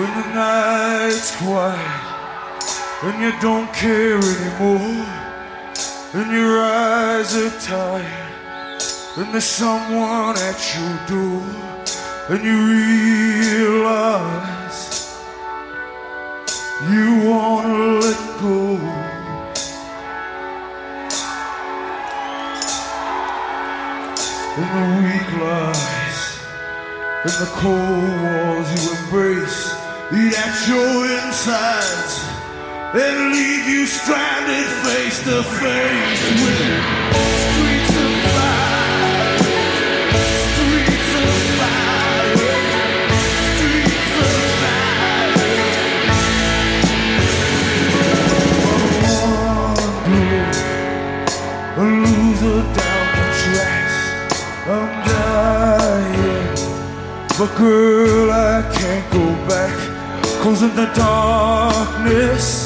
when the night's quiet and you don't care anymore, and your eyes are tired, and there's someone at your door, and you realize you wanna let go. And the weak lies and the cold walls you embrace eat at your insides and leave you stranded face to face with streets of fire, streets of fire, streets of fire. A loser down the tracks, I'm dying, but girl I can't go back, 'cause in the darkness